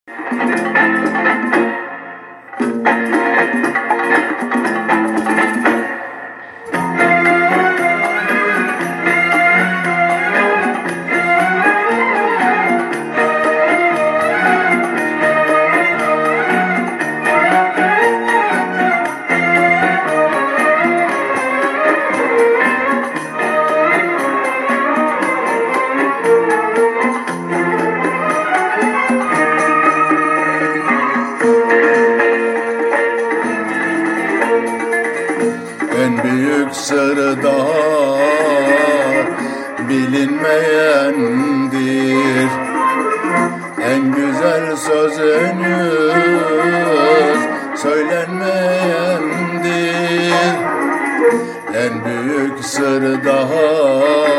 En büyük sır daha bilinmeyendir. En güzel söz henüz söylenmeyendir. En büyük sır daha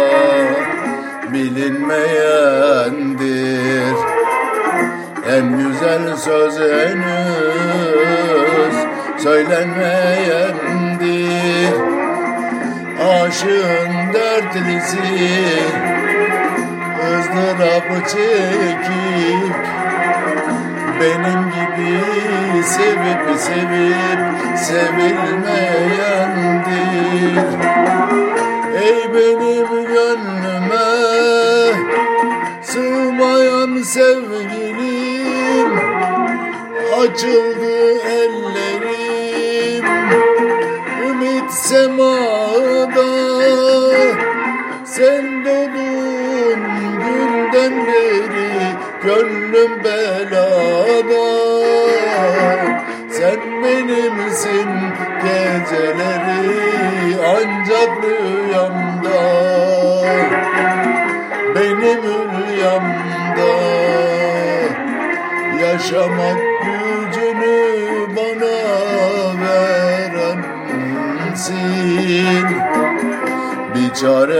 bilinmeyendir. En güzel söz henüz söylenmeyendir. Aşığın dertlisi ızdırabı çekip benim gibi sevip sevilmeyendir. Ey benim gönlüme sığmayan sevgilim, açıldı ellerim ümit semada. Sen doğdun günden beri gönlüm belada. Sen benimsin geceleri ancak rüyamda, benim rüyamda. Yaşamak gücünü bana verensin, bir çare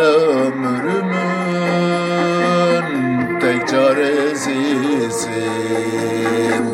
ömrümün tek çaresisin.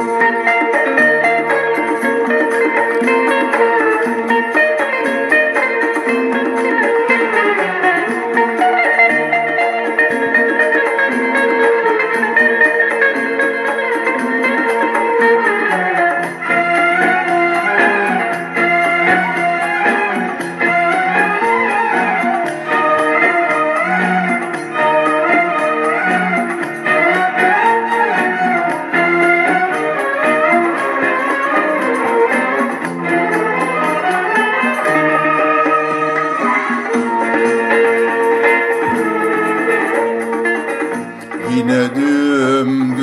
Yine düm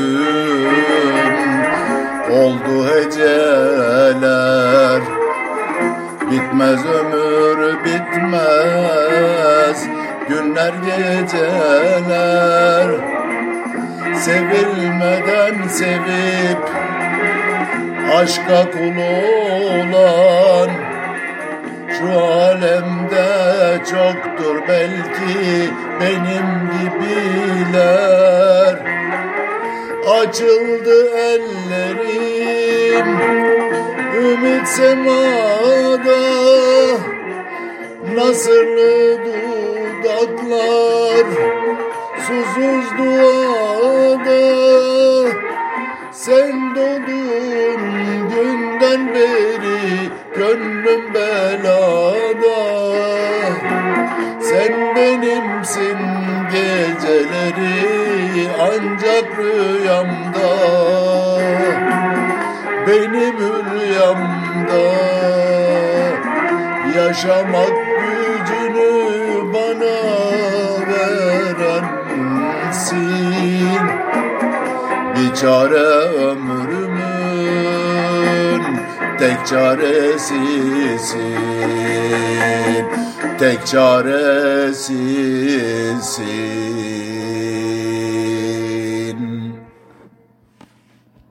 oldu heceler, bitmez ömür bitmez günler geceler. Sevilmeden sevip aşka kul olan şu alemde çoktur belki benim gibiler. Açıldı ellerim ümit semada. Nasırlı dudaklar susuz duada. Sen doğdun günden beri gönlüm belada. Sen benimsin geceleri ancak rüyamda, benim rüyamda. Yaşamak gücünü bana verensin, bir çare ömrümün tek çaresisin, tek çaresisin.